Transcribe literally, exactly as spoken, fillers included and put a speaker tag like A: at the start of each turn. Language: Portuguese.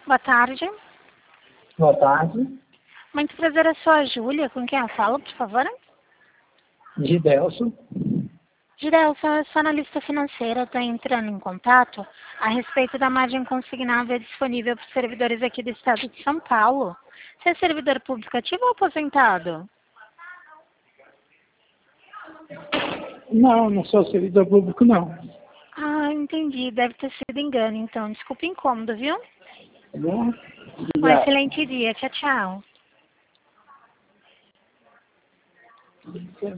A: Boa tarde.
B: Boa tarde.
A: Muito prazer, eu sou a Júlia. Com quem eu falo, por favor?
B: Gidelson.
A: Gidelson, eu sou analista financeira. Estou entrando em contato a respeito da margem consignável disponível para os servidores aqui do estado de São Paulo. Você é servidor público ativo ou aposentado?
B: Não, não sou servidor público, não.
A: Ah, entendi. Deve ter sido engano, então. Desculpa o incômodo, viu?
B: Tá bom?
A: Um
B: Obrigado.
A: excelente dia. Tchau, tchau.